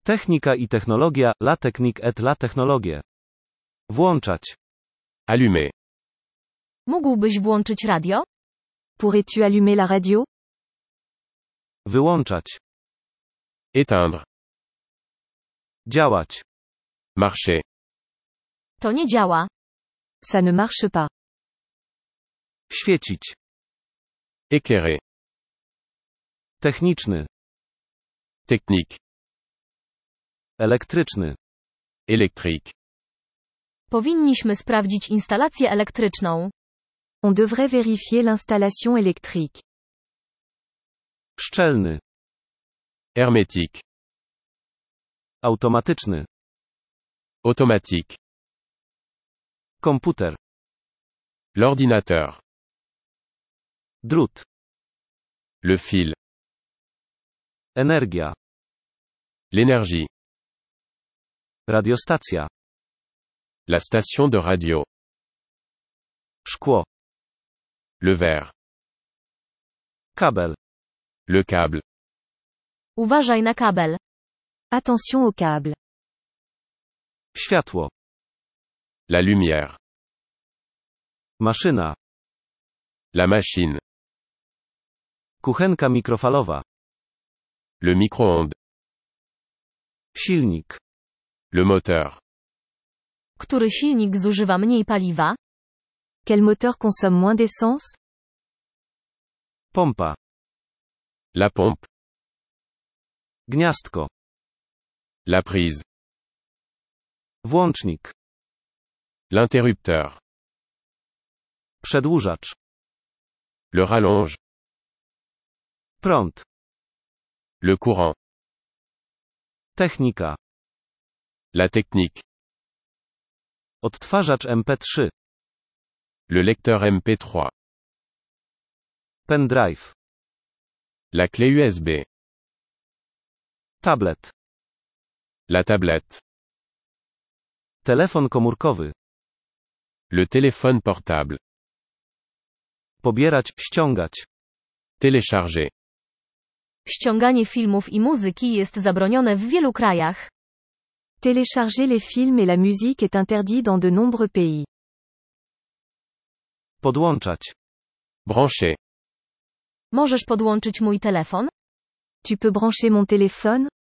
Technika i technologia, la technique et la technologie. Włączać. Allumer. Mógłbyś włączyć radio? Pourrais-tu allumer la radio? Wyłączać. Éteindre. Działać. Marcher. To nie działa. Ça ne marche pas. Świecić. Éclairer. Techniczny. Technique. Elektryczny. Électrique. Powinniśmy sprawdzić instalację elektryczną. On devrait vérifier l'installation électrique. Szczelny. Hermétique. Automatyczny. Automatique. Komputer. L'ordinateur. Drut. Le fil. Energia. L'énergie. Radiostacja. La station de radio. Szkło. Le verre. Kabel. Le câble. Uważaj na kabel. Attention au câble. Światło. La lumière. Maszyna. La machine. Kuchenka mikrofalowa. Le micro-ondes. Silnik. Le moteur. Który silnik zużywa mniej paliwa? Quel moteur consomme moins d'essence? Pompa. La pompe. Gniazdko. La prise. Włącznik. L'interrupteur. Przedłużacz. Le rallonge. Prąd. Le courant. Technika. La technique. Odtwarzacz MP3. Le lecteur MP3. Pendrive. La clé USB. Tablet. La tablette. Telefon komórkowy. Le téléphone portable. Pobierać, ściągać. Télécharger. Ściąganie filmów i muzyki jest zabronione w wielu krajach. Télécharger les films et la musique est interdit dans de nombreux pays. Podłączać. Brancher. Możesz podłączyć mój telefon? Tu peux brancher mon téléphone?